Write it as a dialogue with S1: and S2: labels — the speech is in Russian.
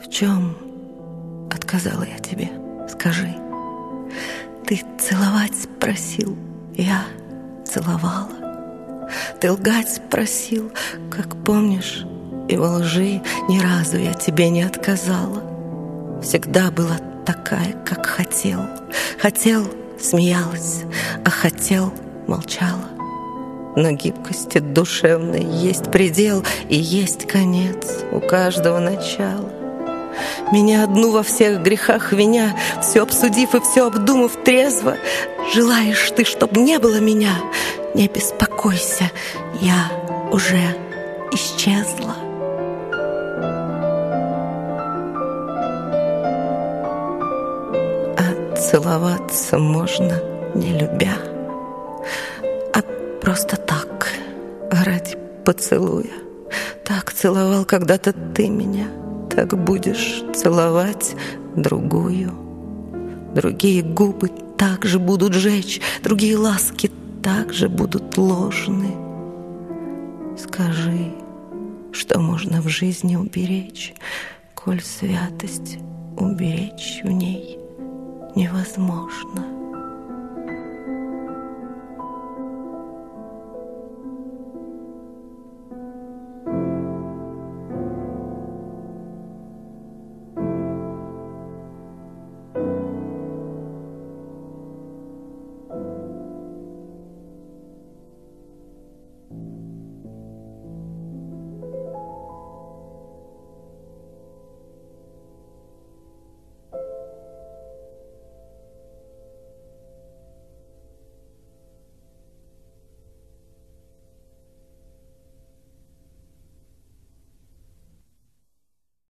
S1: В чем отказала я тебе, скажи? Ты целовать просил, я целовала. Ты лгать просил, как помнишь, и во лжи ни разу я тебе не отказала. Всегда была такая, как хотел. Хотел — смеялась, а хотел — молчала. Но гибкости душевной есть предел и есть конец у каждого начала. Меня одну во всех грехах виня, все обсудив и все обдумав трезво, желаешь ты, чтоб не было меня? Не беспокойся, я уже исчезла. А целоваться можно, не любя, а просто так, ради поцелуя. Так целовал когда-то ты меня, так будешь целовать другую. Другие губы также будут жечь, другие ласки также будут ложны. Скажи, что можно в жизни уберечь, коль святость уберечь в ней невозможно.